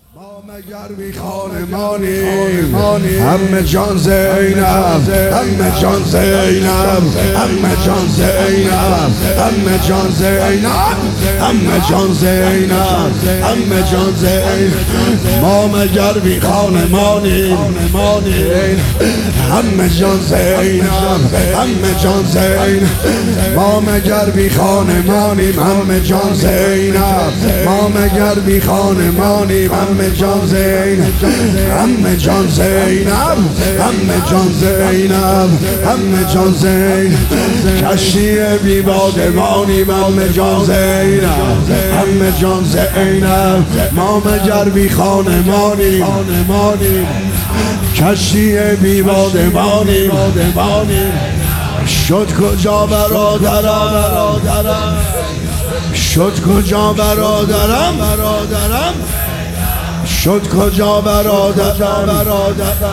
ما مگر بی خانمانیم همه جان زینب، همه جان زینب، همه جان زینب، همه جان زینب، همه جان زینب، همه جان زینب. ما مگر بی خانمانیم همه جان زینب، همه جان زینب. ما مگر بی خانمانیم همه جان زینب، ما مگر بی خانمانیم همه جان زینب، همه جان زینب، همه جان زینب، همه جان زینب. کشتی بی بادبانیم همه جان زینب، همه جان زینب. ما مگر بی خانمانیم کشتی بی بادبانیم. شد کجا برادرم، شد کجا برادرم، شد کجا برادرم.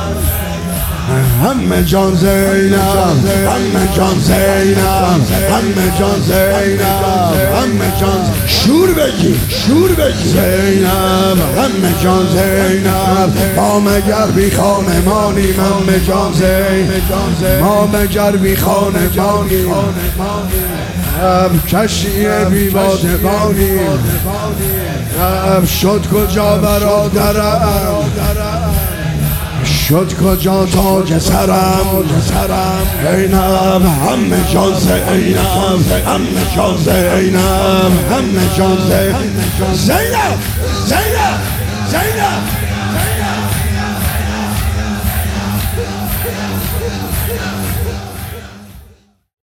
همه جان زینب، همه جان زینب، همه جان زینب، همه جان شور بگی، شور بگی زینب، همه جان زینب. ما مگر بی خانمانیم همه جان زینب، ما مگر بی خانمانیم کشتی بی بادبانیم. شد کجا برادرم، شد کجا تاج سرم، زینب، همه جان زینب، همه جان زینب، همه جان زینب، زینب، زینب، زینب.